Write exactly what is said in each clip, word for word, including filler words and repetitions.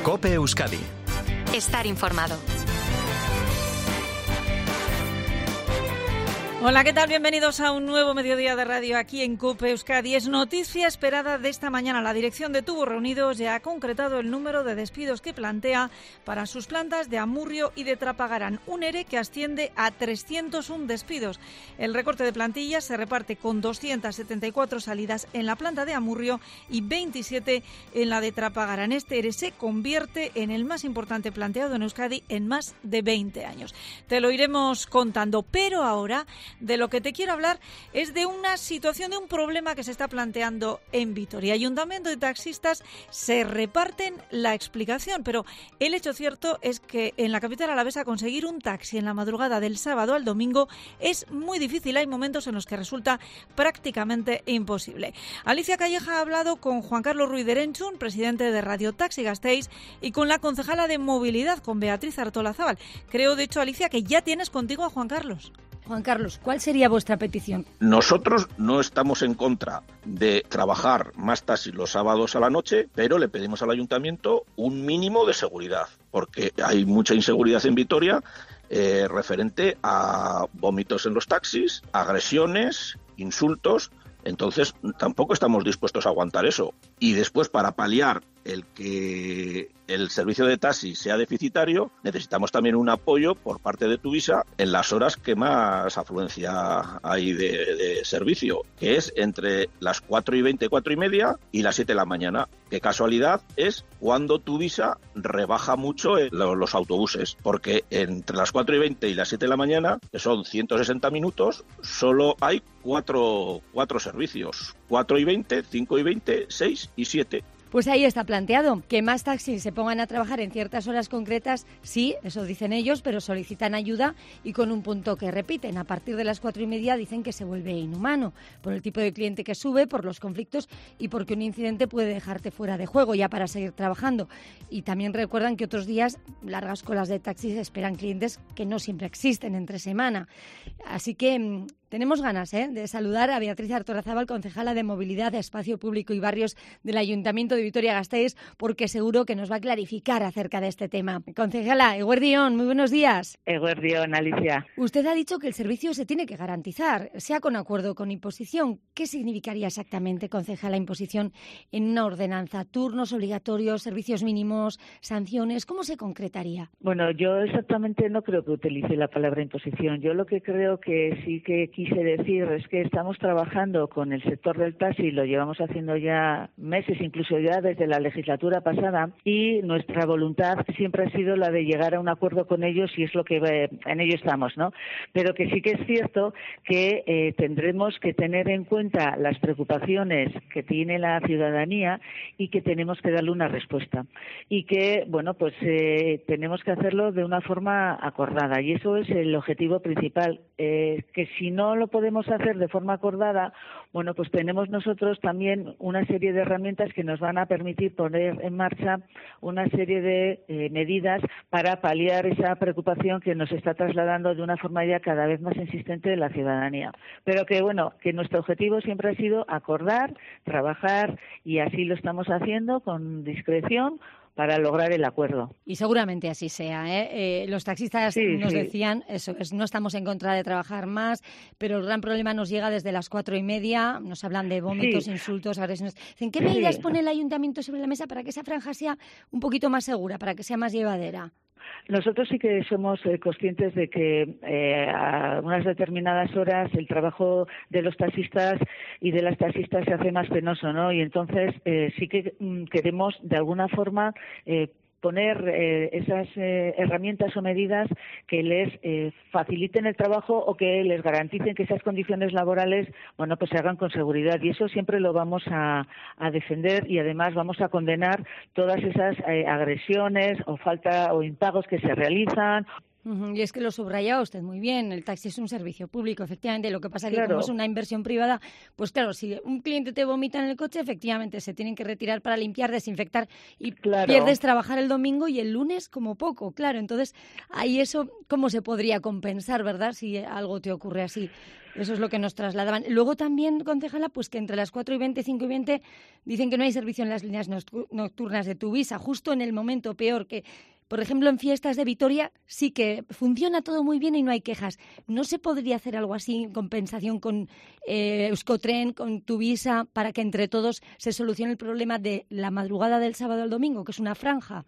COPE Euskadi. Estar informado. Hola, ¿qué tal? Bienvenidos a un nuevo mediodía de radio aquí en COPE Euskadi. Es noticia esperada de esta mañana. La dirección de Tubos Reunidos ya ha concretado el número de despidos que plantea para sus plantas de Amurrio y de Trapagarán. Un ERE que asciende a trescientos uno despidos. El recorte de plantillas se reparte con doscientas setenta y cuatro salidas en la planta de Amurrio y veintisiete en la de Trapagarán. Este ERE se convierte en el más importante planteado en Euskadi en más de veinte años. Te lo iremos contando, pero ahora de lo que te quiero hablar es de una situación, de un problema que se está planteando en Vitoria. Ayuntamiento y taxistas se reparten la explicación, pero el hecho cierto es que en la capital alavesa conseguir un taxi en la madrugada del sábado al domingo es muy difícil. Hay momentos en los que resulta prácticamente imposible. Alicia Calleja ha hablado con Juan Carlos Ruiz de Erenchun, presidente de Radio Taxi Gasteiz, y con la concejala de Movilidad, con Beatriz Artolazabal. Creo, de hecho, Alicia, que ya tienes contigo a Juan Carlos. Juan Carlos, ¿cuál sería vuestra petición? Nosotros no estamos en contra de trabajar más taxis los sábados a la noche, pero le pedimos al ayuntamiento un mínimo de seguridad, porque hay mucha inseguridad en Vitoria eh, referente a vómitos en los taxis, agresiones, insultos. Entonces tampoco estamos dispuestos a aguantar eso. Y después, para paliar el que el servicio de taxi sea deficitario, necesitamos también un apoyo por parte de Tuvisa en las horas que más afluencia hay de, de servicio, que es entre las cuatro y veinte, cuatro y media y las siete de la mañana. Qué casualidad es cuando Tuvisa rebaja mucho los, los autobuses, porque entre las cuatro y veinte y las siete de la mañana, que son ciento sesenta minutos, solo hay cuatro, cuatro servicios, cuatro y veinte, cinco y veinte, seis y siete. Pues ahí está planteado, que más taxis se pongan a trabajar en ciertas horas concretas, sí, eso dicen ellos, pero solicitan ayuda y con un punto que repiten. A partir de las cuatro y media dicen que se vuelve inhumano, por el tipo de cliente que sube, por los conflictos y porque un incidente puede dejarte fuera de juego ya para seguir trabajando. Y también recuerdan que otros días largas colas de taxis esperan clientes que no siempre existen entre semana. Así que tenemos ganas ¿eh? de saludar a Beatriz Artolazabal, concejala de Movilidad, Espacio Público y Barrios del Ayuntamiento de Vitoria-Gasteiz, porque seguro que nos va a clarificar acerca de este tema. Concejala, Eguerdión, muy buenos días. Eguerdión, Alicia. Usted ha dicho que el servicio se tiene que garantizar, sea con acuerdo o con imposición. ¿Qué significaría exactamente, concejala, imposición en una ordenanza? ¿Turnos obligatorios, servicios mínimos, sanciones? ¿Cómo se concretaría? Bueno, yo exactamente no creo que utilice la palabra imposición. Yo lo que creo que sí que quise decir es que estamos trabajando con el sector del taxi, lo llevamos haciendo ya meses, incluso ya desde la legislatura pasada, y nuestra voluntad siempre ha sido la de llegar a un acuerdo con ellos y es lo que eh, en ello estamos, ¿no? Pero que sí que es cierto que eh, tendremos que tener en cuenta las preocupaciones que tiene la ciudadanía y que tenemos que darle una respuesta. Y que, bueno, pues eh, tenemos que hacerlo de una forma acordada y eso es el objetivo principal, eh, que si no lo podemos hacer de forma acordada, bueno, pues tenemos nosotros también una serie de herramientas que nos van a permitir poner en marcha una serie de eh, medidas para paliar esa preocupación que nos está trasladando de una forma ya cada vez más insistente de la ciudadanía. Pero que, bueno, que nuestro objetivo siempre ha sido acordar, trabajar y así lo estamos haciendo con discreción para lograr el acuerdo. Y seguramente así sea, ¿eh? Eh, los taxistas sí, nos sí. decían, eso es, no estamos en contra de trabajar más, pero el gran problema nos llega desde las cuatro y media, nos hablan de vómitos, sí. insultos, agresiones. ¿En qué medidas sí. pone el ayuntamiento sobre la mesa para que esa franja sea un poquito más segura, para que sea más llevadera? Nosotros sí que somos eh, conscientes de que eh, a unas determinadas horas el trabajo de los taxistas y de las taxistas se hace más penoso, ¿no? Y entonces eh, sí que mm, queremos de alguna forma eh, poner eh, esas eh, herramientas o medidas que les eh, faciliten el trabajo o que les garanticen que esas condiciones laborales, bueno, pues se hagan con seguridad. Y eso siempre lo vamos a, a defender y además vamos a condenar todas esas eh, agresiones o falta o impagos que se realizan Uh-huh. Y es que lo subrayaba usted muy bien, el taxi es un servicio público, efectivamente. Lo que pasa es que Claro. como es una inversión privada, pues claro, si un cliente te vomita en el coche, efectivamente se tienen que retirar para limpiar, desinfectar y Claro. pierdes trabajar el domingo y el lunes como poco, claro. Entonces, ahí eso, ¿cómo se podría compensar, verdad? Si algo te ocurre así. Eso es lo que nos trasladaban. Luego también, concejala, pues que entre las cuatro y veinte, cinco y veinte dicen que no hay servicio en las líneas nocturnas de Tuvisa, justo en el momento peor, que por ejemplo en fiestas de Vitoria sí que funciona todo muy bien y no hay quejas. ¿No se podría hacer algo así en compensación con eh, Euskotren, con Tuvisa, para que entre todos se solucione el problema de la madrugada del sábado al domingo, que es una franja?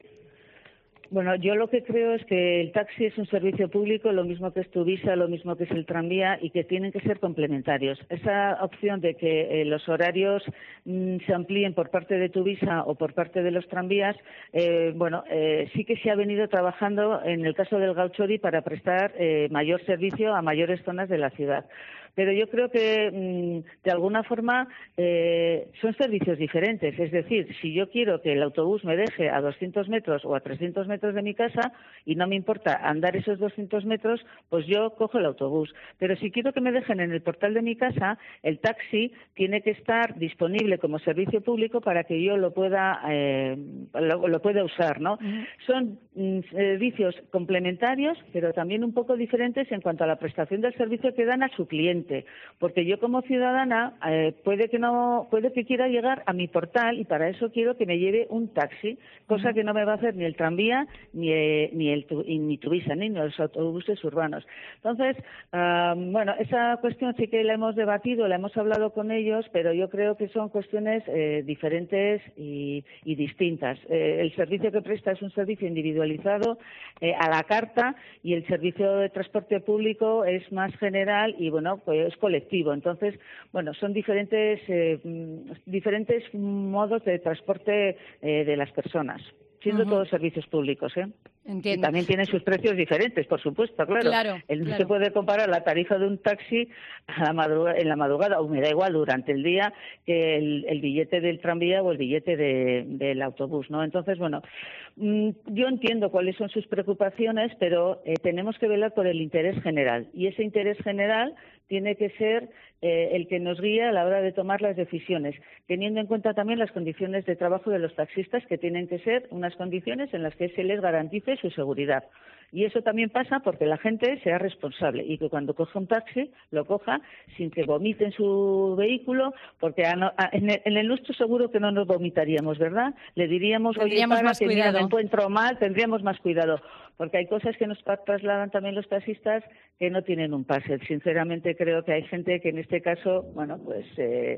Bueno, yo lo que creo es que el taxi es un servicio público, lo mismo que es Tuvisa, lo mismo que es el tranvía, y que tienen que ser complementarios. Esa opción de que eh, los horarios mm, se amplíen por parte de Tuvisa o por parte de los tranvías, eh, bueno, eh, sí que se ha venido trabajando en el caso del Gauchori para prestar eh, mayor servicio a mayores zonas de la ciudad. Pero yo creo que, mmm, de alguna forma, eh, son servicios diferentes. Es decir, si yo quiero que el autobús me deje a doscientos metros o a trescientos metros de mi casa y no me importa andar esos doscientos metros, pues yo cojo el autobús. Pero si quiero que me dejen en el portal de mi casa, el taxi tiene que estar disponible como servicio público para que yo lo pueda, eh, lo, lo pueda usar, ¿no? Uh-huh. Son mm, servicios complementarios, pero también un poco diferentes en cuanto a la prestación del servicio que dan a su cliente. Porque yo como ciudadana eh, puede que no puede que quiera llegar a mi portal y para eso quiero que me lleve un taxi, cosa uh-huh. que no me va a hacer ni el tranvía ni eh, ni el ni Tuvisa ni los autobuses urbanos. Entonces, um, bueno, esa cuestión sí que la hemos debatido, la hemos hablado con ellos, pero yo creo que son cuestiones eh, diferentes y, y distintas. Eh, el servicio que presta es un servicio individualizado eh, a la carta, y el servicio de transporte público es más general y bueno, pues es colectivo. Entonces, bueno, son diferentes eh, diferentes modos de transporte eh, de las personas, siendo uh-huh. todos servicios públicos, ¿eh? Entiendo. Y también tienen sus precios diferentes, por supuesto, claro. Claro, el, no claro. se puede comparar la tarifa de un taxi a la madrugada, en la madrugada, o me da igual durante el día, que el, el billete del tranvía o el billete de, del autobús, ¿no? Entonces, bueno, mmm, yo entiendo cuáles son sus preocupaciones, pero eh, tenemos que velar por el interés general. Y ese interés general tiene que ser eh, el que nos guía a la hora de tomar las decisiones, teniendo en cuenta también las condiciones de trabajo de los taxistas, que tienen que ser unas condiciones en las que se les garantice su seguridad. Y eso también pasa porque la gente sea responsable y que cuando coja un taxi lo coja sin que vomite en su vehículo, porque a no, a, en, el, en el nuestro seguro que no nos vomitaríamos, ¿verdad? Le diríamos, oye, para, más que cuidado. mira, me encuentro mal, tendríamos más cuidado. Porque hay cosas que nos trasladan también los taxistas que no tienen un pase. Sinceramente creo que hay gente que en este caso, bueno, pues eh,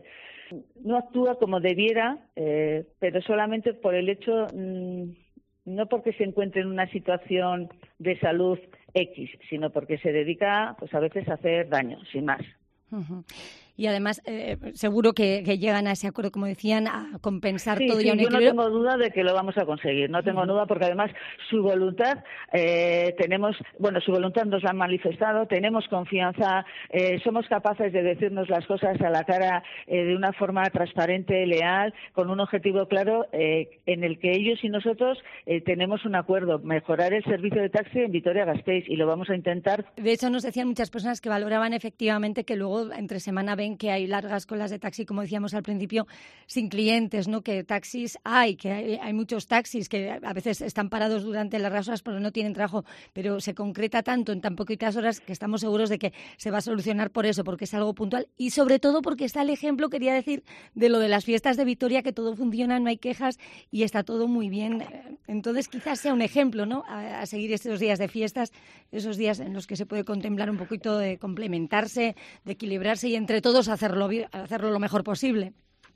no actúa como debiera, eh, pero solamente por el hecho, mmm, no porque se encuentre en una situación de salud X, sino porque se dedica, pues a veces a hacer daño, sin más. Uh-huh. Y además, eh, seguro que, que llegan a ese acuerdo, como decían, a compensar sí, todo sí, y a un yo equilibrio. no tengo duda de que lo vamos a conseguir, no tengo uh-huh. duda, porque además su voluntad, eh, tenemos, bueno, su voluntad nos la han manifestado, tenemos confianza, eh, somos capaces de decirnos las cosas a la cara eh, de una forma transparente, leal, con un objetivo claro, eh, en el que ellos y nosotros eh, tenemos un acuerdo, mejorar el servicio de taxi en Vitoria-Gasteiz, y lo vamos a intentar. De hecho, nos decían muchas personas que valoraban efectivamente que luego entre semana ven que hay largas colas de taxi, como decíamos al principio, sin clientes, ¿no? Que taxis hay, que hay, hay muchos taxis que a veces están parados durante las horas porque no tienen trabajo, pero se concreta tanto en tan poquitas horas que estamos seguros de que se va a solucionar por eso, porque es algo puntual y sobre todo porque está el ejemplo, quería decir, de lo de las fiestas de Vitoria, que todo funciona, no hay quejas y está todo muy bien. Entonces quizás sea un ejemplo, ¿no? A, a seguir estos días de fiestas, esos días en los que se puede contemplar un poquito de complementarse, de equilibrarse y entre todos hacerlo, hacerlo lo mejor posible.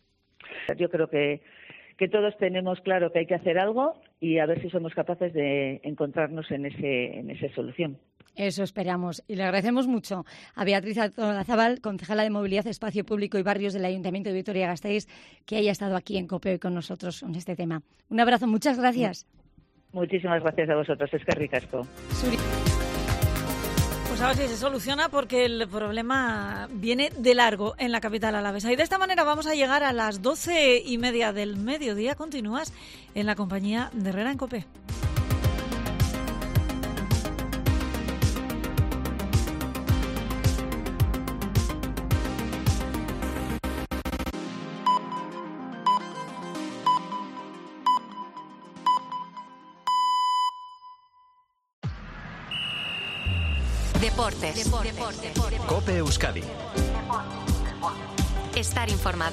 Yo creo que, que todos tenemos claro que hay que hacer algo y a ver si somos capaces de encontrarnos en ese en esa solución. Eso esperamos. Y le agradecemos mucho a Beatriz Artolazabal, concejala de Movilidad, Espacio Público y Barrios del Ayuntamiento de Vitoria-Gasteiz, que haya estado aquí en COPE hoy con nosotros en este tema. Un abrazo, muchas gracias. Muchísimas gracias a vosotros. Es que ricasco. Pues a ver si se soluciona, porque el problema viene de largo en la capital alavesa. Y de esta manera vamos a llegar a las doce y media del mediodía. Continúas en la compañía de Herrera en COPE. Deportes. Deportes. Deportes. COPE Euskadi. Estar informado.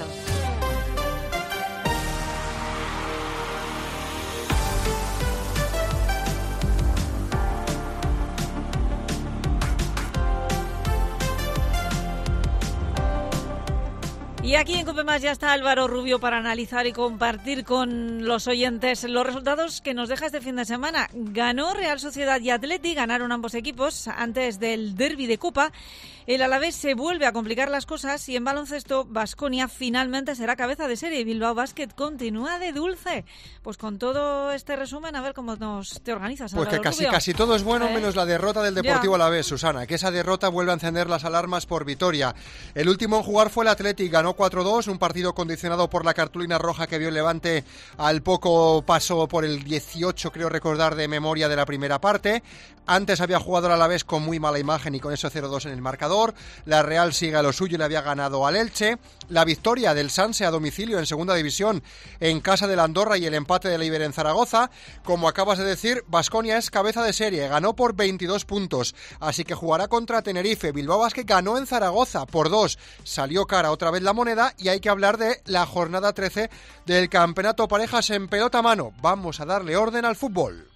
Y aquí en COPE Más ya está Álvaro Rubio para analizar y compartir con los oyentes los resultados que nos deja este fin de semana. Ganó Real Sociedad y Atleti, ganaron ambos equipos antes del derbi de Copa. El Alavés se vuelve a complicar las cosas y en baloncesto Baskonia finalmente será cabeza de serie y Bilbao Basket continúa de dulce. Pues con todo este resumen, a ver cómo nos te organizas. Pues Álvaro que casi, Rubio. casi todo es bueno, ¿Eh? menos la derrota del Deportivo Ya. Alavés, Susana, que esa derrota vuelve a encender las alarmas por Vitoria. El último en jugar fue el Athletic, ganó cuatro dos, un partido condicionado por la cartulina roja que vio el Levante al poco paso por el dieciocho, creo recordar, de memoria de la primera parte. Antes había jugado el Alavés con muy mala imagen y con eso cero dos en el marcador. La Real sigue a lo suyo y le había ganado al Elche. La victoria del Sanse a domicilio en segunda división en casa del Andorra y el empate de la Iber en Zaragoza. Como acabas de decir, Baskonia es cabeza de serie, ganó por veintidós puntos, así que jugará contra Tenerife. Bilbao Basket ganó en Zaragoza por dos, salió cara otra vez la moneda y hay que hablar de la jornada trece del Campeonato Parejas en pelota mano. Vamos a darle orden al fútbol.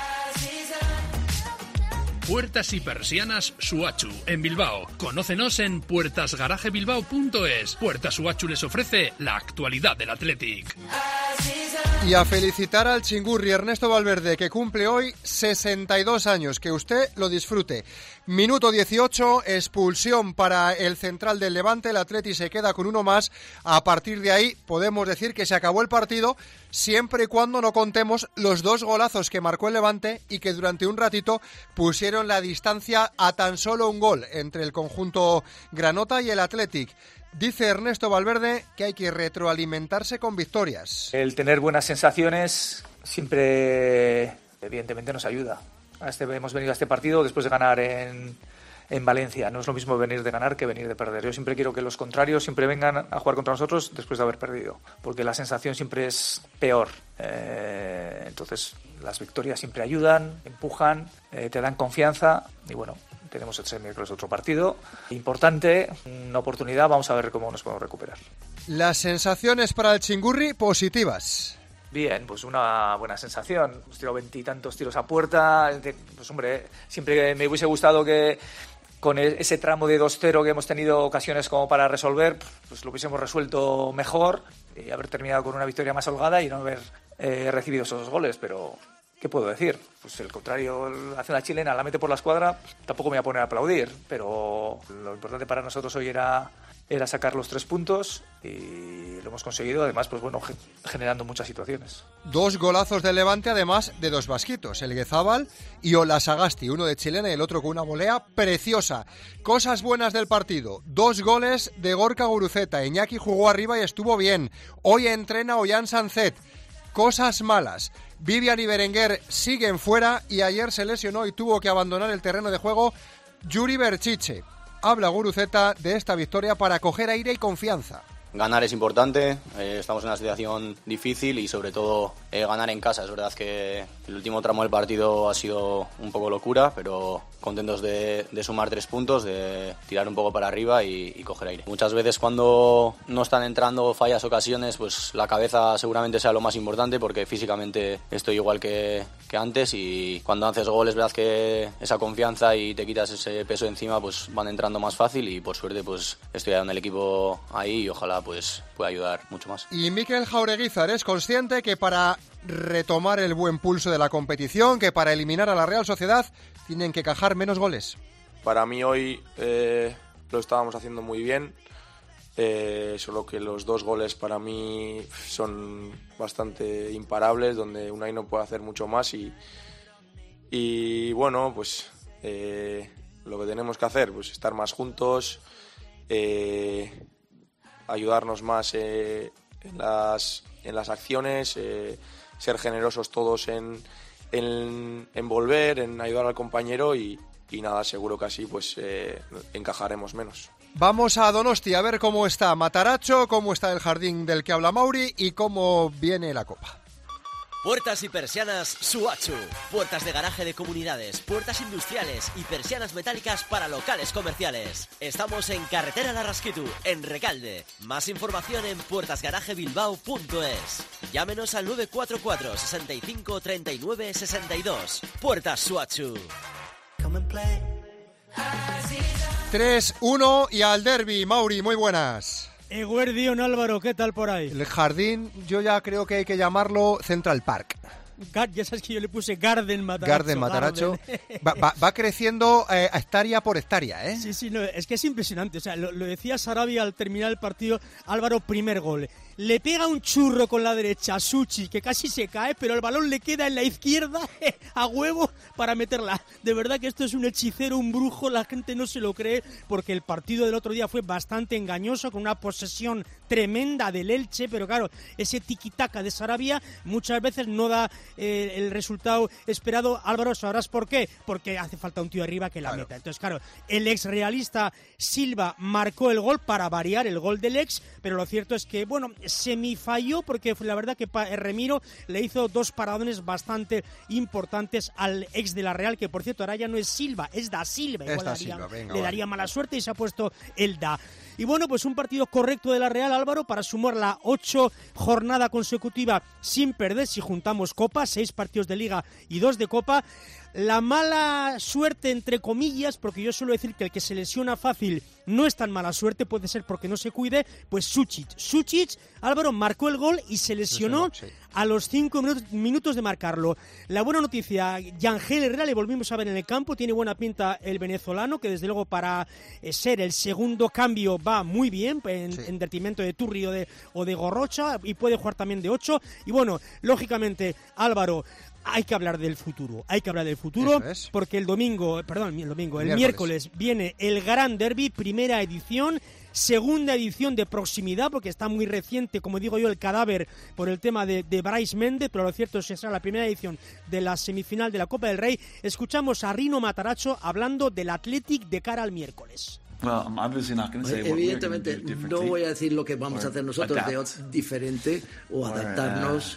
Puertas y persianas Suachu, en Bilbao. Conócenos en puertas garaje bilbao punto es. Puertas Suachu les ofrece la actualidad del Athletic. Y a felicitar al Chingurri Ernesto Valverde, que cumple hoy sesenta y dos años. Que usted lo disfrute. Minuto dieciocho, expulsión para el central del Levante. El Atleti se queda con uno más. A partir de ahí podemos decir que se acabó el partido, siempre y cuando no contemos los dos golazos que marcó el Levante y que durante un ratito pusieron la distancia a tan solo un gol entre el conjunto granota y el Athletic. Dice Ernesto Valverde que hay que retroalimentarse con victorias. El tener buenas sensaciones siempre, evidentemente, nos ayuda. A este, hemos venido a este partido después de ganar en, en Valencia. No es lo mismo venir de ganar que venir de perder. Yo siempre quiero que los contrarios siempre vengan a jugar contra nosotros después de haber perdido, porque la sensación siempre es peor. Eh, entonces, las victorias siempre ayudan, empujan, eh, te dan confianza y bueno, tenemos este miércoles otro partido importante, una oportunidad, vamos a ver cómo nos podemos recuperar. Las sensaciones para el Chingurri positivas. Bien, pues una buena sensación. Hemos tirado veintitantos tiros a puerta. Pues hombre, siempre me hubiese gustado que con ese tramo de dos cero que hemos tenido ocasiones como para resolver, pues lo hubiésemos resuelto mejor y haber terminado con una victoria más holgada y no haber eh, recibido esos dos goles, pero ¿qué puedo decir? Pues el contrario hace la chilena, la mete por la escuadra, tampoco me voy a poner a aplaudir, pero lo importante para nosotros hoy era, era sacar los tres puntos y lo hemos conseguido, además, pues bueno, generando muchas situaciones. Dos golazos del Levante, además de dos vasquitos, el Guezábal y Olasagasti, uno de chilena y el otro con una volea preciosa. Cosas buenas del partido, dos goles de Gorka Guruceta, Iñaki jugó arriba y estuvo bien, hoy entrena Ollán Sanzet. Cosas malas, Vivian y Berenguer siguen fuera y ayer se lesionó y tuvo que abandonar el terreno de juego Yuri Berchiche. Habla Guruceta de esta victoria para coger aire y confianza. Ganar es importante, eh, estamos en una situación difícil y sobre todo eh, ganar en casa. Es verdad que el último tramo del partido ha sido un poco locura, pero contentos de, de sumar tres puntos, de tirar un poco para arriba y, y coger aire. Muchas veces cuando no están entrando fallas ocasiones, pues la cabeza seguramente sea lo más importante porque físicamente estoy igual que, que antes y cuando haces goles, verdad que esa confianza y te quitas ese peso encima, pues van entrando más fácil y por suerte pues estoy en el equipo ahí y ojalá pues pueda ayudar mucho más. Y Mikel Jaureguizar es consciente que para retomar el buen pulso de la competición, que para eliminar a la Real Sociedad tienen que cajar menos goles. Para mí hoy eh, lo estábamos haciendo muy bien, eh, solo que los dos goles para mí son bastante imparables, donde Unai no puede hacer mucho más y, y bueno, pues eh, lo que tenemos que hacer, pues estar más juntos, eh, ayudarnos más eh, en, las, en las acciones, eh, ser generosos todos en, en, en volver, en ayudar al compañero y, y nada, seguro que así pues eh, encajaremos menos. Vamos a Donosti a ver cómo está Mataracho, cómo está el jardín del que habla Mauri y cómo viene la Copa. Puertas y persianas Suachu. Puertas de garaje de comunidades, puertas industriales y persianas metálicas para locales comerciales. Estamos en Carretera Larrasquitu, en Recalde. Más información en puertas garaje bilbao punto es. Llámenos al nueve cuatro cuatro, sesenta y cinco, treinta y nueve, sesenta y dos. Puertas Suachu. tres uno y al derbi. Mauri, muy buenas. Eguerdión, Álvaro, ¿qué tal por ahí? El jardín, yo ya creo que hay que llamarlo Central Park. Ya sabes que yo le puse Garden Mataracho. Garden Mataracho. Va, va, va creciendo eh, hectárea por hectárea, ¿eh? Sí, sí, no, es que es impresionante. O sea, lo, lo decía Sarabia al terminar el partido. Álvaro, primer gol. Le pega un churro con la derecha a Suchi, que casi se cae, pero el balón le queda en la izquierda a huevo para meterla. De verdad que esto es un hechicero, un brujo, la gente no se lo cree, porque el partido del otro día fue bastante engañoso, con una posesión tremenda del Elche, pero claro, ese tiquitaca de Sarabia muchas veces no da eh, el resultado esperado. Álvaro, ¿sabrás por qué? Porque hace falta un tío arriba que la claro. meta. Entonces, claro, el ex realista Silva marcó el gol para variar el gol del ex, pero lo cierto es que, bueno, semifalló, porque la verdad que Remiro le hizo dos paradones bastante importantes al ex de la Real, que por cierto ahora ya no es Silva, es Da Silva, igual da daría, Silva. Venga, le vale. daría mala suerte y se ha puesto el Da. Y bueno, pues un partido correcto de la Real, Álvaro, para sumar la ocho jornada consecutiva sin perder, si juntamos Copa, seis partidos de Liga y dos de Copa. La mala suerte, entre comillas, porque yo suelo decir que el que se lesiona fácil no es tan mala suerte, puede ser porque no se cuide, pues Suchic. Suchic, Álvaro, marcó el gol y se lesionó sí. a los cinco minutos, minutos de marcarlo. La buena noticia, Yangel Herrera le volvimos a ver en el campo, tiene buena pinta el venezolano, que desde luego para eh, ser el segundo cambio va muy bien, en, sí. en detrimento de Turri o de, o de Gorrocha, y puede jugar también de ocho. Y bueno, lógicamente, Álvaro, hay que hablar del futuro, hay que hablar del futuro, es. porque el domingo, perdón, el domingo, el miércoles. miércoles viene el Gran Derby, primera edición, segunda edición de proximidad, porque está muy reciente, como digo yo, el cadáver por el tema de, de Brais Méndez, pero lo cierto es que será la primera edición de la semifinal de la Copa del Rey. Escuchamos a Rino Mataracho hablando del Athletic de cara al miércoles. Evidentemente no voy a decir lo que vamos a hacer nosotros de diferente o adaptarnos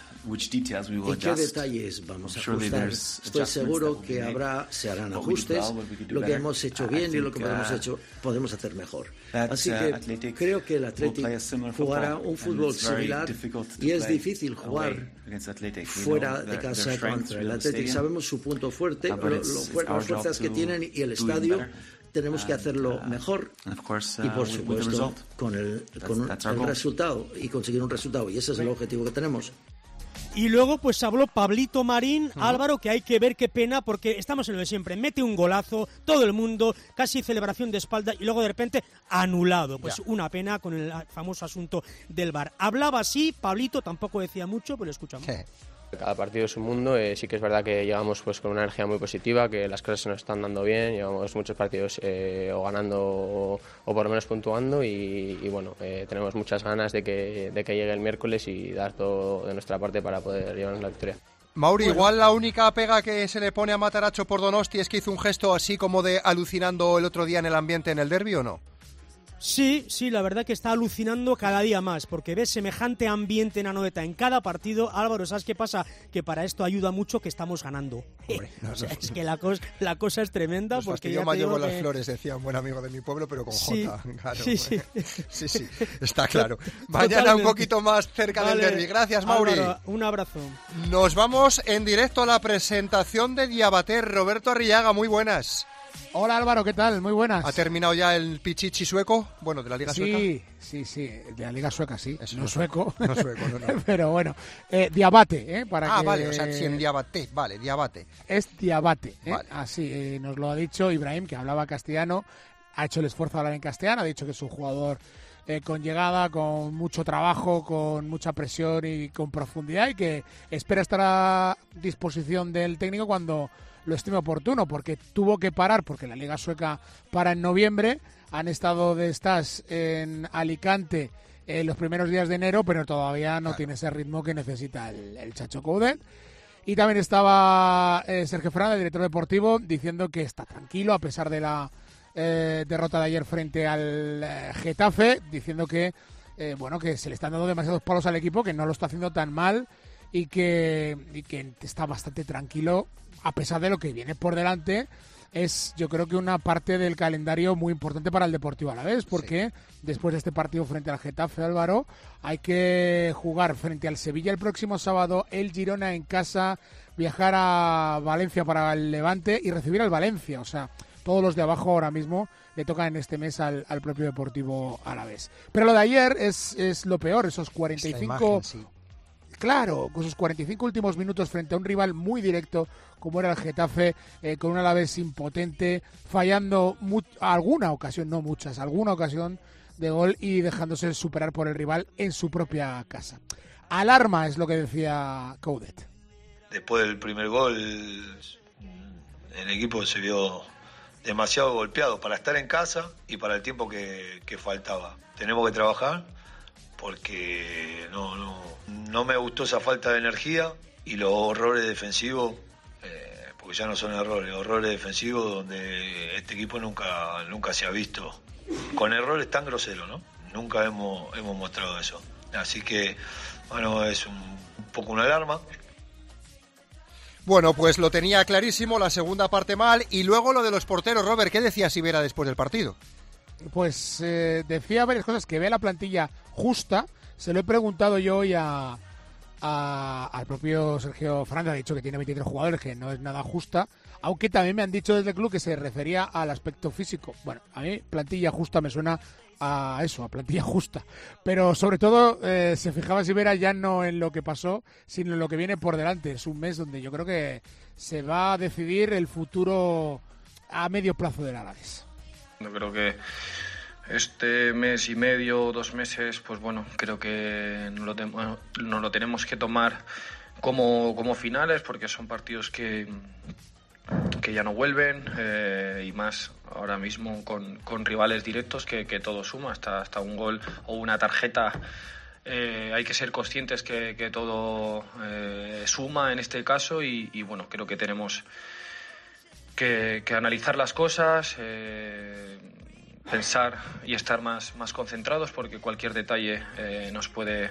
y qué detalles vamos a ajustar. Estoy seguro que habrá, se harán ajustes, lo que hemos hecho bien y lo que podemos, hecho, podemos hacer mejor. Así que creo que el Athletic jugará un fútbol similar y es difícil jugar fuera de casa contra el Athletic. Sabemos su punto fuerte, lo, lo, las fuerzas que tienen y el estadio. Tenemos que hacerlo mejor y, por supuesto, con el, con el resultado y conseguir un resultado. Y ese es el objetivo que tenemos. Y luego pues habló Pablito Marín, uh-huh. Álvaro, que hay que ver qué pena, porque estamos en lo de siempre. Mete un golazo, todo el mundo, casi celebración de espalda, y luego de repente anulado. Pues ya. Una pena con el famoso asunto del V A R. Hablaba así, Pablito tampoco decía mucho, pero lo escuchamos. Sí. Cada partido es un mundo, eh, sí que es verdad que llegamos pues con una energía muy positiva, que las cosas se nos están dando bien, llevamos muchos partidos eh, o ganando o, o por lo menos puntuando y, y bueno, eh, tenemos muchas ganas de que, de que llegue el miércoles y dar todo de nuestra parte para poder llevarnos la victoria. Mauri, bueno. Igual la única pega que se le pone a Mataracho por Donosti es que hizo un gesto así como de alucinando el otro día en el ambiente en el derbi, ¿o no? Sí, sí, la verdad que está alucinando cada día más, porque ves semejante ambiente en Anoeta en cada partido. Álvaro, ¿sabes qué pasa? Que para esto ayuda mucho que estamos ganando. Hombre, no, o sea, no. Es que la cosa, la cosa es tremenda. Pues porque yo me llevo las que... flores, decía un buen amigo de mi pueblo, pero con sí, J. Claro, sí, sí. sí, sí, está claro. Mañana Totalmente. Un poquito más cerca vale. del derbi. Gracias, Mauri. Álvaro, un abrazo. Nos vamos en directo a la presentación de Diabater. Roberto Arrillaga, muy buenas. Hola Álvaro, ¿qué tal? Muy buenas. ¿Ha terminado ya el Pichichi sueco? Bueno, de la Liga sí, Sueca. Sí, sí, sí, de la Liga Sueca, sí. Eso, no sueco. No sueco, no, no. Pero bueno, eh, Diabate, ¿eh? Para ah, que... vale, o sea, sí, en Diabate, vale, Diabate. Es Diabate, ¿eh? Vale. Así eh, nos lo ha dicho Ibrahim, que hablaba castellano, ha hecho el esfuerzo de hablar en castellano, ha dicho que es un jugador eh, con llegada, con mucho trabajo, con mucha presión y con profundidad y que espera estar a disposición del técnico cuando lo estime oportuno, porque tuvo que parar, porque la Liga Sueca para en noviembre, han estado de estas en Alicante en los primeros días de enero, pero todavía no claro. tiene ese ritmo que necesita el, el Chacho Coudet. Y también estaba eh, Sergio Fernández, director deportivo, diciendo que está tranquilo a pesar de la eh, derrota de ayer frente al eh, Getafe, diciendo que eh, bueno que se le están dando demasiados palos al equipo, que no lo está haciendo tan mal y que, y que está bastante tranquilo a pesar de lo que viene por delante. Es, yo creo que una parte del calendario muy importante para el Deportivo Alavés, porque sí. después de este partido frente al Getafe, Álvaro, hay que jugar frente al Sevilla el próximo sábado, el Girona en casa, viajar a Valencia para el Levante y recibir al Valencia. O sea, todos los de abajo ahora mismo le tocan en este mes al, al propio Deportivo Alavés. Pero lo de ayer es, es lo peor, esos cuarenta y cinco... Imagen, sí. Claro, con sus cuarenta y cinco últimos minutos frente a un rival muy directo como era el Getafe, eh, con un Alavés impotente, fallando mu- alguna ocasión, no muchas, alguna ocasión de gol y dejándose superar por el rival en su propia casa. Alarma es lo que decía Coudet. Después del primer gol, el equipo se vio demasiado golpeado para estar en casa y para el tiempo que, que faltaba. Tenemos que trabajar porque no, no, no me gustó esa falta de energía y los errores defensivos, eh, porque ya no son errores, errores defensivos donde este equipo nunca, nunca se ha visto con errores tan groseros, ¿no? Nunca hemos, hemos mostrado eso. Así que, bueno, es un, un poco una alarma. Bueno, pues lo tenía clarísimo, la segunda parte mal, y luego lo de los porteros. Robert, ¿qué decía Sivera después del partido? Pues eh, decía varias cosas, que ve la plantilla justa. Se lo he preguntado yo hoy a, a, al propio Sergio Fernández, ha dicho que tiene veintitrés jugadores, que no es nada justa, aunque también me han dicho desde el club que se refería al aspecto físico. Bueno, a mí plantilla justa me suena a eso, a plantilla justa, pero sobre todo eh, se fijaba Sivera ya no en lo que pasó, sino en lo que viene por delante. Es un mes donde yo creo que se va a decidir el futuro a medio plazo del Alavés. Yo creo que este mes y medio, dos meses, pues bueno, creo que no lo, te- bueno, no lo tenemos que tomar como, como finales, porque son partidos que, que ya no vuelven, eh, y más ahora mismo con, con rivales directos que, que todo suma, hasta, hasta un gol o una tarjeta. Eh, hay que ser conscientes que, que todo eh, suma en este caso y, y bueno, creo que tenemos Que, que analizar las cosas, eh, pensar y estar más, más concentrados, porque cualquier detalle eh, nos puede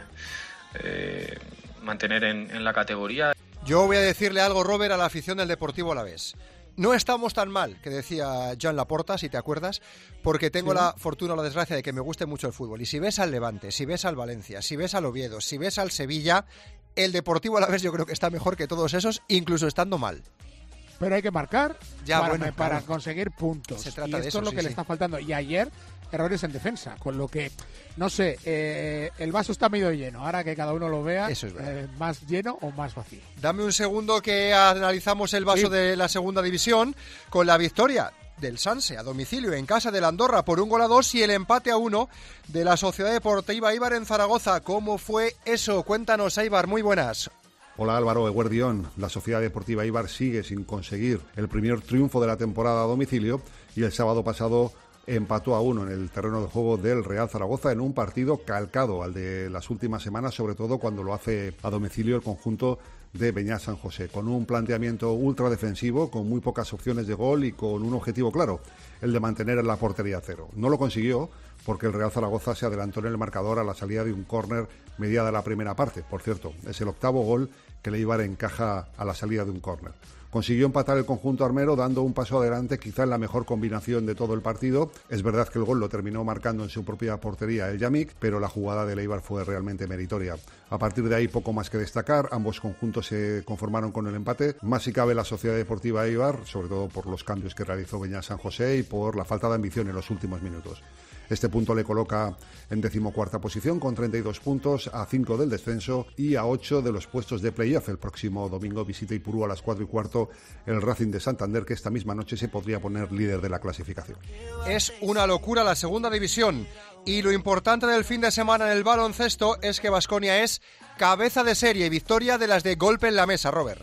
eh, mantener en, en la categoría. Yo voy a decirle algo, Robert, a la afición del Deportivo Alavés. No estamos tan mal, que decía Joan Laporta, si te acuerdas, porque tengo sí. la fortuna o la desgracia de que me guste mucho el fútbol. Y si ves al Levante, si ves al Valencia, si ves al Oviedo, si ves al Sevilla, el Deportivo Alavés yo creo que está mejor que todos esos, incluso estando mal. Pero hay que marcar ya, para, bueno, para claro. conseguir puntos. Se trata y esto de eso, es lo sí, que sí. le está faltando. Y ayer, errores en defensa, con lo que, no sé, eh, el vaso está medio lleno. Ahora que cada uno lo vea, eso es eh, más lleno o más vacío. Dame un segundo que analizamos el vaso sí. de la segunda división con la victoria del Sanse a domicilio en casa del Andorra por un gol a dos y el empate a uno de la Sociedad Deportiva Eibar en Zaragoza. ¿Cómo fue eso? Cuéntanos, Eibar, muy buenas. Hola Álvaro, Eguerdión. La Sociedad Deportiva Eibar sigue sin conseguir el primer triunfo de la temporada a domicilio y el sábado pasado empató a uno en el terreno de juego del Real Zaragoza en un partido calcado al de las últimas semanas, sobre todo cuando lo hace a domicilio el conjunto de Beñat San José, con un planteamiento ultra defensivo, con muy pocas opciones de gol y con un objetivo claro, el de mantener la portería a cero. No lo consiguió porque el Real Zaragoza se adelantó en el marcador a la salida de un córner mediada la primera parte. Por cierto, es el octavo gol que el Eibar encaja a la salida de un córner. Consiguió empatar el conjunto armero dando un paso adelante, quizá en la mejor combinación de todo el partido. Es verdad que el gol lo terminó marcando en su propia portería el Yamik, pero la jugada del Eibar fue realmente meritoria. A partir de ahí poco más que destacar, ambos conjuntos se conformaron con el empate. Más si cabe la Sociedad Deportiva Eibar, sobre todo por los cambios que realizó Beñat San José y por la falta de ambición en los últimos minutos. Este punto le coloca en decimocuarta posición con treinta y dos puntos, a cinco del descenso y a ocho de los puestos de playoff. El próximo domingo visita Ipurú a las cuatro y cuarto el Racing de Santander, que esta misma noche se podría poner líder de la clasificación. Es una locura la segunda división y lo importante del fin de semana en el baloncesto es que Baskonia es cabeza de serie y victoria de las de golpe en la mesa, Robert.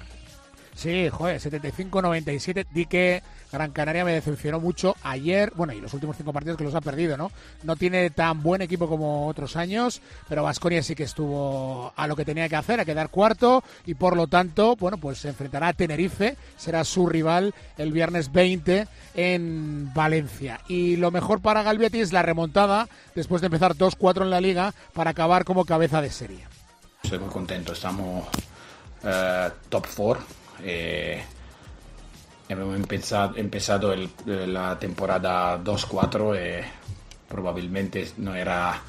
Sí, joder, setenta y cinco noventa y siete. Di que Gran Canaria me decepcionó mucho ayer, bueno, y los últimos cinco partidos que los ha perdido, ¿no? No tiene tan buen equipo como otros años, pero Baskonia sí que estuvo a lo que tenía que hacer, a quedar cuarto, y por lo tanto, bueno, pues se enfrentará a Tenerife, será su rival el viernes veinte en Valencia. Y lo mejor para Galbiati es la remontada, después de empezar dos cuatro en la Liga, para acabar como cabeza de serie. Estoy muy contento, estamos uh, top cuatro. Eh, hemos empezado, empezado el, la temporada dos cuatro y probablemente no era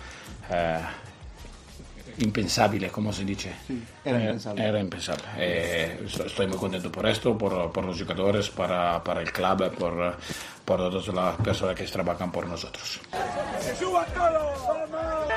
uh, impensable, como se dice. Sí, era impensable. Era impensable. Eh, estoy muy contento por esto, por, por los jugadores, para, para el club, por, por todas las personas que trabajan por nosotros. ¡Se suban todos! ¡Vamos!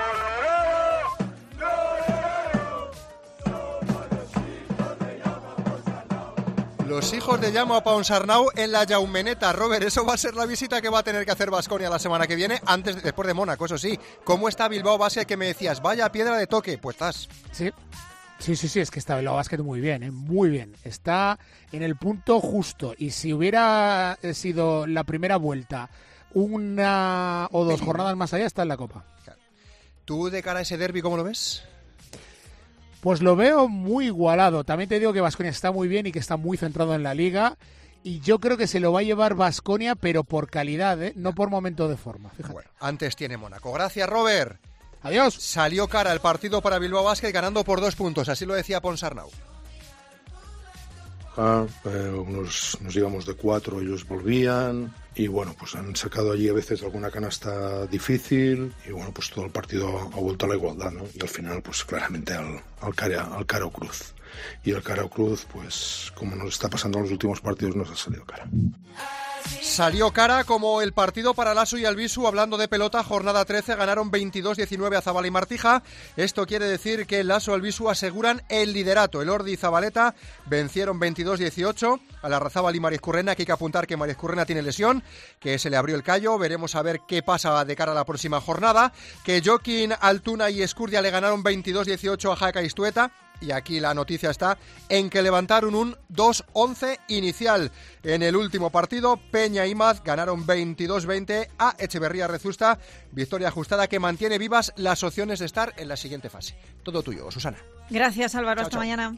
Los hijos de Jaume Ponsarnau en la Jaumeneta. Robert, eso va a ser la visita que va a tener que hacer Baskonia la semana que viene, antes después de Mónaco, eso sí. ¿Cómo está Bilbao Basket, que me decías, vaya piedra de toque? Pues estás. Sí, sí, sí, sí, es que está Bilbao Basket muy bien, ¿eh? muy bien. Está en el punto justo. Y si hubiera sido la primera vuelta una o dos jornadas más allá, está en la Copa. ¿Tú de cara a ese derbi cómo lo ves? Pues lo veo muy igualado. También te digo que Baskonia está muy bien y que está muy centrado en la Liga. Y yo creo que se lo va a llevar Baskonia, pero por calidad, ¿eh? No por momento de forma. Fíjate. Bueno, antes tiene Mónaco. Gracias, Robert. Adiós. Salió cara el partido para Bilbao Basket ganando por dos puntos. Así lo decía Ponsarnau. Ah, eh, nos, nos íbamos de cuatro, ellos volvían y bueno, pues han sacado allí a veces alguna canasta difícil y bueno, pues todo el partido ha vuelto a la igualdad, ¿no? Y al final pues claramente al, al, cara, al Caro Cruz. Y el Caro Cruz, pues como nos está pasando en los últimos partidos, nos ha salido cara. Salió cara como el partido para Lasso y Albisu. Hablando de pelota, jornada trece, ganaron veintidós diecinueve a Zabala y Martija. Esto quiere decir que Lasso y Albisu aseguran el liderato. El Ordi y Zabaleta vencieron veintidós dieciocho a la Larrazábal y Marizcurrena, que hay que apuntar que Marizcurrena tiene lesión, que se le abrió el callo. Veremos a ver qué pasa de cara a la próxima jornada. Que Joaquín, Altuna y Escurdia le ganaron veintidós dieciocho a Jaca y Stueta. Y aquí la noticia está en que levantaron un dos once inicial. En el último partido, Peña y Maz ganaron veintidós veinte a Echeverría Rezusta. Victoria ajustada que mantiene vivas las opciones de estar en la siguiente fase. Todo tuyo, Susana. Gracias, Álvaro. Chao, Hasta chao. mañana.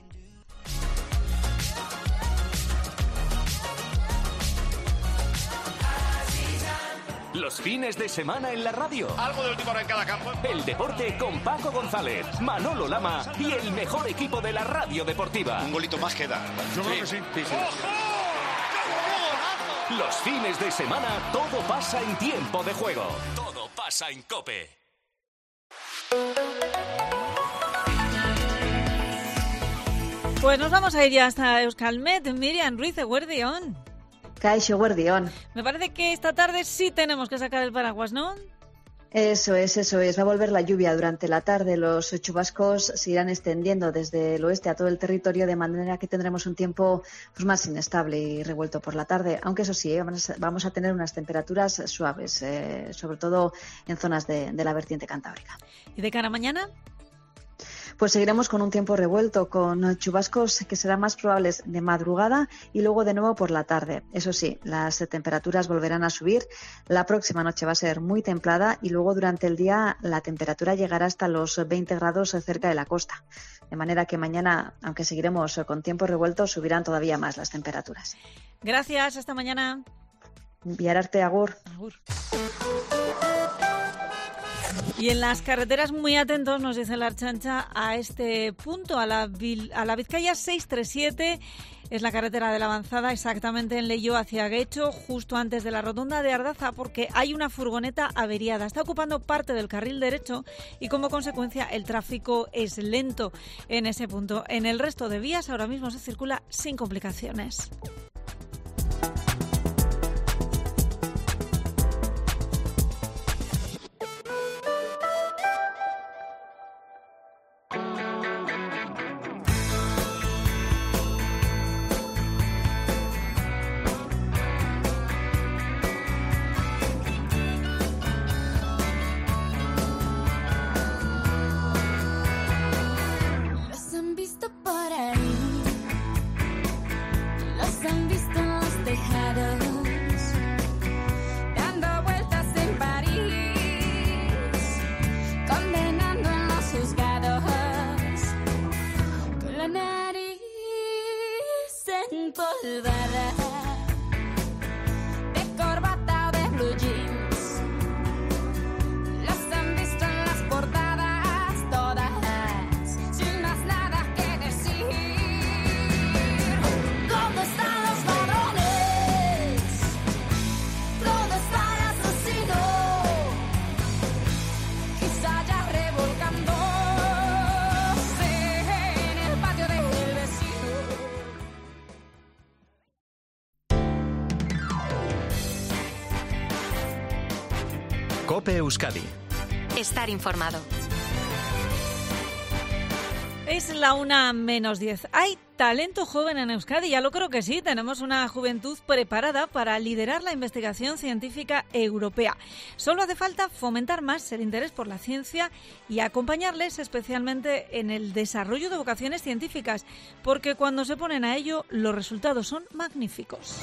Los fines de semana en la radio. Algo de última hora en cada campo. El deporte con Paco González, Manolo Lama y el mejor equipo de la radio deportiva. Un golito más queda. Yo creo que sí. sí, sí. Los fines de semana todo pasa en tiempo de juego. Todo pasa en COPE. Pues nos vamos a ir ya hasta Euskalmet. Miriam Ruiz, eguerdión. Kaixo, eguerdión. Me parece que esta tarde sí tenemos que sacar el paraguas, ¿no? Eso es, eso es. Va a volver la lluvia durante la tarde. Los chubascos se irán extendiendo desde el oeste a todo el territorio, de manera que tendremos un tiempo pues, más inestable y revuelto por la tarde. Aunque eso sí, vamos a tener unas temperaturas suaves, eh, sobre todo en zonas de, de la vertiente cantábrica. ¿Y de cara a mañana? Pues seguiremos con un tiempo revuelto, con chubascos que serán más probables de madrugada y luego de nuevo por la tarde. Eso sí, las temperaturas volverán a subir. La próxima noche va a ser muy templada y luego durante el día la temperatura llegará hasta los veinte grados cerca de la costa. De manera que mañana, aunque seguiremos con tiempo revuelto, subirán todavía más las temperaturas. Gracias, hasta mañana. Viararte, agur. Agur. Y en las carreteras muy atentos, nos dice la Archancha, a este punto, a la, a la Vizcaya seiscientos treinta y siete, es la carretera de la avanzada, exactamente en Leyo hacia Guecho, justo antes de la rotonda de Ardaza, porque hay una furgoneta averiada. Está ocupando parte del carril derecho y como consecuencia el tráfico es lento en ese punto. En el resto de vías ahora mismo se circula sin complicaciones. COPE Euskadi. Estar informado. Es la una menos diez. ¿Hay talento joven en Euskadi? Ya lo creo que sí. Tenemos una juventud preparada para liderar la investigación científica europea. Solo hace falta fomentar más el interés por la ciencia y acompañarles especialmente en el desarrollo de vocaciones científicas, porque cuando se ponen a ello, los resultados son magníficos.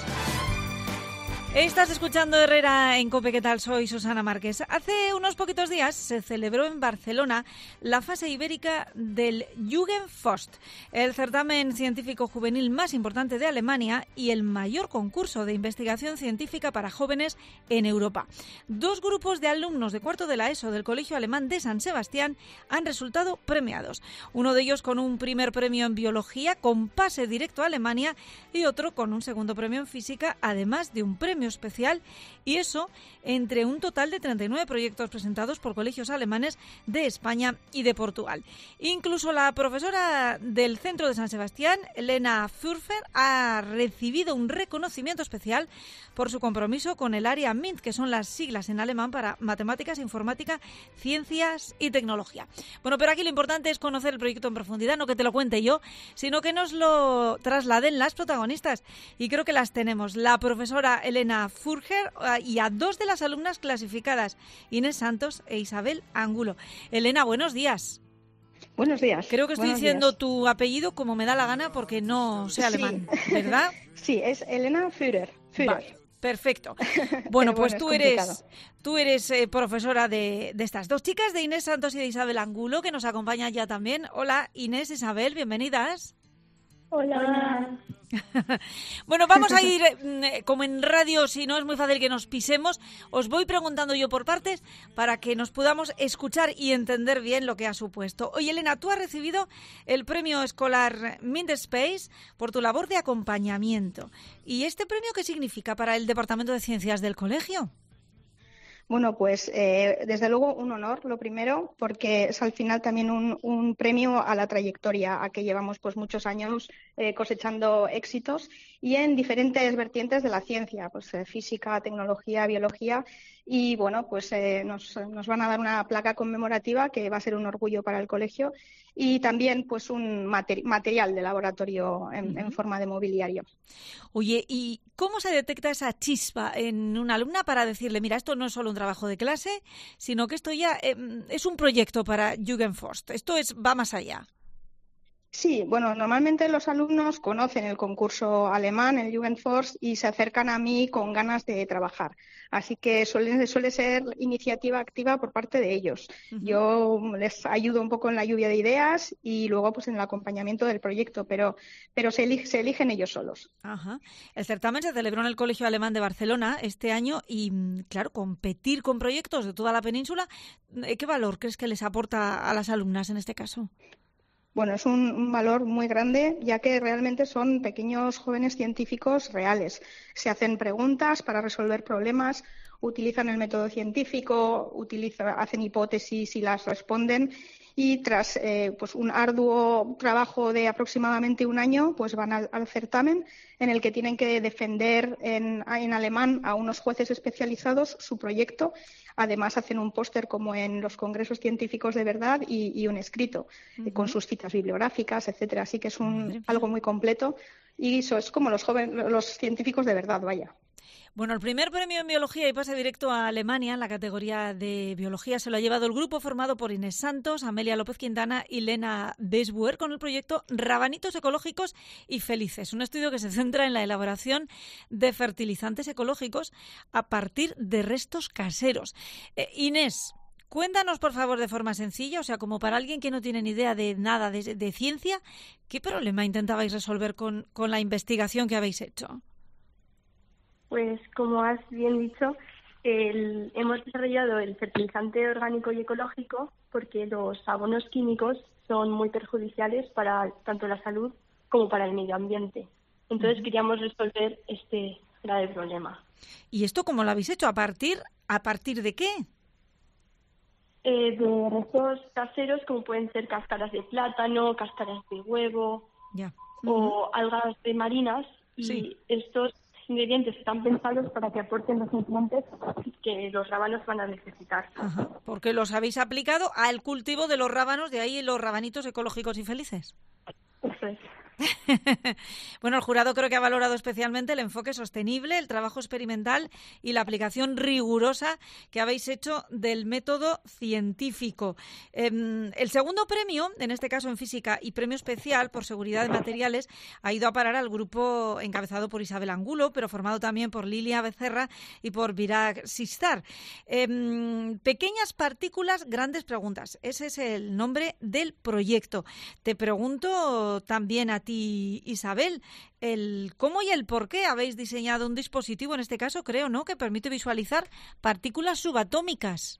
Estás escuchando Herrera en COPE. ¿Qué tal? Soy Susana Márquez. Hace unos poquitos días se celebró en Barcelona la fase ibérica del Jugendforst, el certamen científico juvenil más importante de Alemania y el mayor concurso de investigación científica para jóvenes en Europa. Dos grupos de alumnos de cuarto de la ESO del Colegio Alemán de San Sebastián han resultado premiados. Uno de ellos con un primer premio en biología con pase directo a Alemania y otro con un segundo premio en física, además de un premio especial, y eso entre un total de treinta y nueve proyectos presentados por colegios alemanes de España y de Portugal. Incluso la profesora del Centro de San Sebastián, Elena Fürfer, ha recibido un reconocimiento especial por su compromiso con el área MINT, que son las siglas en alemán para Matemáticas, Informática, Ciencias y Tecnología. Bueno, pero aquí lo importante es conocer el proyecto en profundidad, no que te lo cuente yo, sino que nos lo trasladen las protagonistas. Y creo que las tenemos. La profesora Elena Fürger y a dos de las alumnas clasificadas, Inés Santos e Isabel Angulo. Elena, buenos días. Buenos días. Creo que estoy buenos diciendo días. Tu apellido como me da la gana porque no sé alemán, sí. ¿Verdad? Sí, es Elena Führer. Führer. Vale, perfecto. Bueno, pues bueno, tú eres, tú eres eh, profesora de, de estas dos chicas, de Inés Santos y de Isabel Angulo, que nos acompañan ya también. Hola, Inés, Isabel, bienvenidas. Hola. Bueno, vamos a ir eh, como en radio, si no es muy fácil que nos pisemos. Os voy preguntando yo por partes para que nos podamos escuchar y entender bien lo que ha supuesto. Oye, Elena, tú has recibido el premio escolar MindSpace por tu labor de acompañamiento. ¿Y este premio qué significa para el Departamento de Ciencias del colegio? Bueno, pues eh, desde luego un honor, lo primero, porque es al final también un, un premio a la trayectoria, a que llevamos pues muchos años eh, cosechando éxitos y en diferentes vertientes de la ciencia, pues eh, física, tecnología, biología. Y bueno, pues eh, nos, nos van a dar una placa conmemorativa que va a ser un orgullo para el colegio y también pues un materi- material de laboratorio en, uh-huh. en forma de mobiliario. Oye, ¿y cómo se detecta esa chispa en una alumna para decirle, mira, esto no es solo un trabajo de clase, sino que esto ya eh, es un proyecto para Jugendforst, esto es va más allá? Sí, bueno, normalmente los alumnos conocen el concurso alemán, el Jugendforst, y se acercan a mí con ganas de trabajar. Así que suele, suele ser iniciativa activa por parte de ellos. Uh-huh. Yo les ayudo un poco en la lluvia de ideas y luego pues en el acompañamiento del proyecto, pero, pero se, elige, se eligen ellos solos. Ajá. El certamen se celebró en el Colegio Alemán de Barcelona este año y, claro, competir con proyectos de toda la península, ¿qué valor crees que les aporta a las alumnas en este caso? Bueno, es un, un valor muy grande, ya que realmente son pequeños jóvenes científicos reales. Se hacen preguntas para resolver problemas, utilizan el método científico, utiliza, hacen hipótesis y las responden. Y tras eh, pues un arduo trabajo de aproximadamente un año, pues van al, al certamen en el que tienen que defender en, en alemán a unos jueces especializados su proyecto. Además, hacen un póster como en los congresos científicos de verdad y, y un escrito uh-huh. eh, con sus citas bibliográficas, etcétera. Así que es un, algo muy completo y eso es como los jóvenes, los científicos de verdad, vaya. Bueno, el primer premio en biología y pase directo a Alemania en la categoría de biología se lo ha llevado el grupo formado por Inés Santos, Amelia López Quintana y Lena Besbuer con el proyecto Rabanitos Ecológicos y Felices, un estudio que se centra en la elaboración de fertilizantes ecológicos a partir de restos caseros. Eh, Inés, cuéntanos por favor de forma sencilla, o sea, como para alguien que no tiene ni idea de nada de, de ciencia, ¿qué problema intentabais resolver con, con la investigación que habéis hecho? Pues como has bien dicho, el, hemos desarrollado el fertilizante orgánico y ecológico porque los abonos químicos son muy perjudiciales para tanto la salud como para el medio ambiente. Entonces uh-huh. queríamos resolver este grave problema. ¿Y esto cómo lo habéis hecho? ¿A partir, a partir de qué? Eh, de restos caseros como pueden ser cáscaras de plátano, cáscaras de huevo ya. uh-huh. o algas de marinas y sí. estos ingredientes están pensados para que aporten los nutrientes que los rábanos van a necesitar. Ajá, porque los habéis aplicado al cultivo de los rábanos, de ahí los rabanitos ecológicos y felices. Eso es. Bueno, el jurado creo que ha valorado especialmente el enfoque sostenible, el trabajo experimental y la aplicación rigurosa que habéis hecho del método científico. Eh, el segundo premio, en este caso en física, y premio especial por seguridad de materiales, ha ido a parar al grupo encabezado por Isabel Angulo, pero formado también por Lilia Becerra y por Virag Sistar. Eh, pequeñas partículas, grandes preguntas. Ese es el nombre del proyecto. Te pregunto también a ti, Isabel, el cómo y el por qué habéis diseñado un dispositivo, en este caso creo, ¿no?, que permite visualizar partículas subatómicas.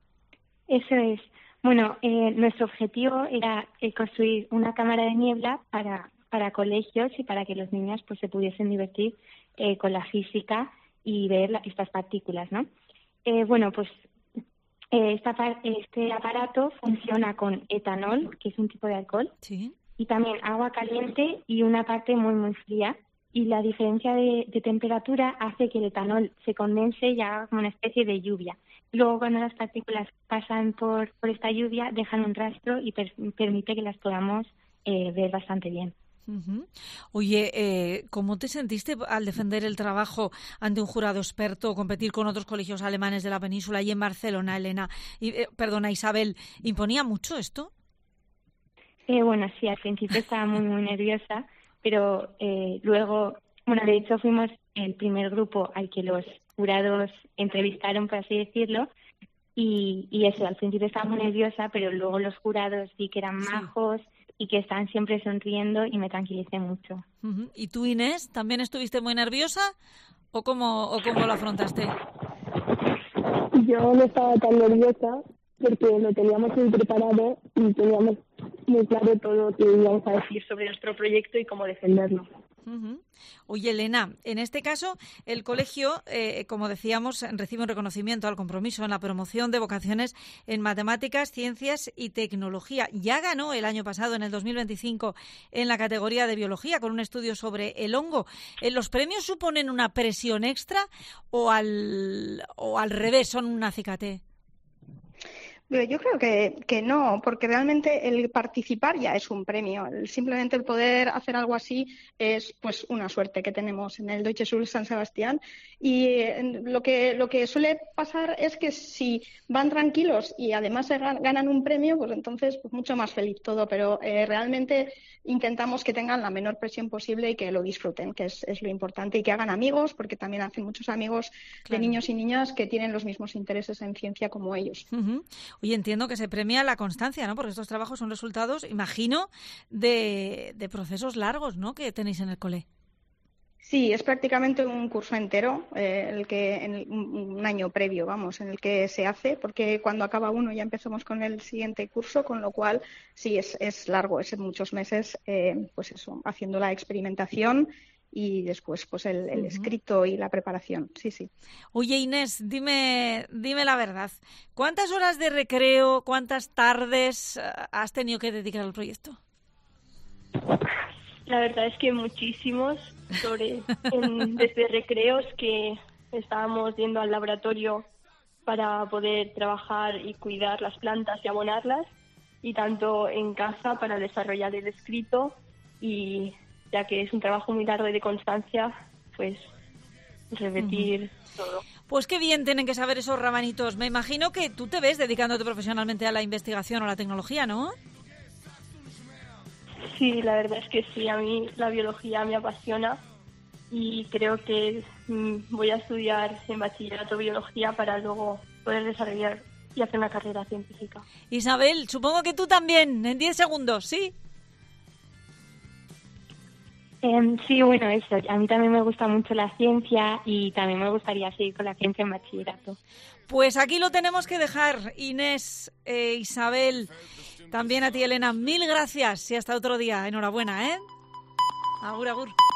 Eso es. Bueno, eh, nuestro objetivo era eh, construir una cámara de niebla para, para colegios y para que los niños pues se pudiesen divertir eh, con la física y ver la, estas partículas, ¿no? Eh, bueno, pues eh, esta, este aparato funciona con etanol, que es un tipo de alcohol. Sí. Y también agua caliente y una parte muy, muy fría. Y la diferencia de, de temperatura hace que el etanol se condense y haga como una especie de lluvia. Luego, cuando las partículas pasan por, por esta lluvia, dejan un rastro y per, permite que las podamos eh, ver bastante bien. Uh-huh. Oye, eh, ¿cómo te sentiste al defender el trabajo ante un jurado experto, competir con otros colegios alemanes de la península y en Barcelona, Elena? Y, eh, perdona, Isabel, ¿imponía mucho esto? Eh, bueno, sí, al principio estaba muy, muy nerviosa, pero eh, luego, bueno, de hecho fuimos el primer grupo al que los jurados entrevistaron, por así decirlo, y, y eso, al principio estaba muy nerviosa, pero luego los jurados vi que eran majos y que estaban siempre sonriendo y me tranquilicé mucho. Uh-huh. ¿Y tú, Inés, también estuviste muy nerviosa o cómo, o cómo lo afrontaste? Yo no estaba tan nerviosa porque lo teníamos muy preparado y teníamos muy claro todo lo que íbamos a decir sobre nuestro proyecto y cómo defenderlo. Uh-huh. Oye, Elena, en este caso el colegio, eh, como decíamos, recibe un reconocimiento al compromiso en la promoción de vocaciones en matemáticas, ciencias y tecnología. Ya ganó el año pasado, en el dos mil veinticinco, en la categoría de biología con un estudio sobre el hongo. ¿Los premios suponen una presión extra o al, o al revés, son un acicate? Yo creo que, que no, porque realmente el participar ya es un premio. El, simplemente el poder hacer algo así es pues una suerte que tenemos en el Deutsche Schule San Sebastián. Y eh, lo que lo que suele pasar es que si van tranquilos y además se gan- ganan un premio, pues entonces pues mucho más feliz todo. Pero eh, realmente intentamos que tengan la menor presión posible y que lo disfruten, que es, es lo importante, y que hagan amigos, porque también hacen muchos amigos claro. de niños y niñas que tienen los mismos intereses en ciencia como ellos. Uh-huh. Oye, entiendo que se premia la constancia, ¿no? Porque estos trabajos son resultados, imagino, de, de procesos largos, ¿no?, que tenéis en el cole. Sí, es prácticamente un curso entero, eh, el que en el, un, un año previo, vamos, en el que se hace, porque cuando acaba uno ya empezamos con el siguiente curso, con lo cual sí es, es largo, es en muchos meses, eh, pues eso, haciendo la experimentación y después pues el, el uh-huh. escrito y la preparación, sí, sí. Oye, Inés, dime, dime la verdad, ¿cuántas horas de recreo, cuántas tardes has tenido que dedicar al proyecto? La verdad es que muchísimos, sobre en, desde recreos que estábamos yendo al laboratorio para poder trabajar y cuidar las plantas y abonarlas, y tanto en casa para desarrollar el escrito, y ya que es un trabajo muy largo y de constancia, pues repetir uh-huh. todo. Pues qué bien tienen que saber esos rabanitos. Me imagino que tú te ves dedicándote profesionalmente a la investigación o a la tecnología, ¿no? Sí, la verdad es que sí. A mí la biología me apasiona y creo que mm, voy a estudiar en bachillerato biología para luego poder desarrollar y hacer una carrera científica. Isabel, supongo que tú también, en diez segundos, ¿sí? Eh, sí, bueno, eso. A mí también me gusta mucho la ciencia y también me gustaría seguir con la ciencia en bachillerato. Pues aquí lo tenemos que dejar. Inés, eh, Isabel, también a ti, Elena, mil gracias y hasta otro día. Enhorabuena, ¿eh? Agur, agur.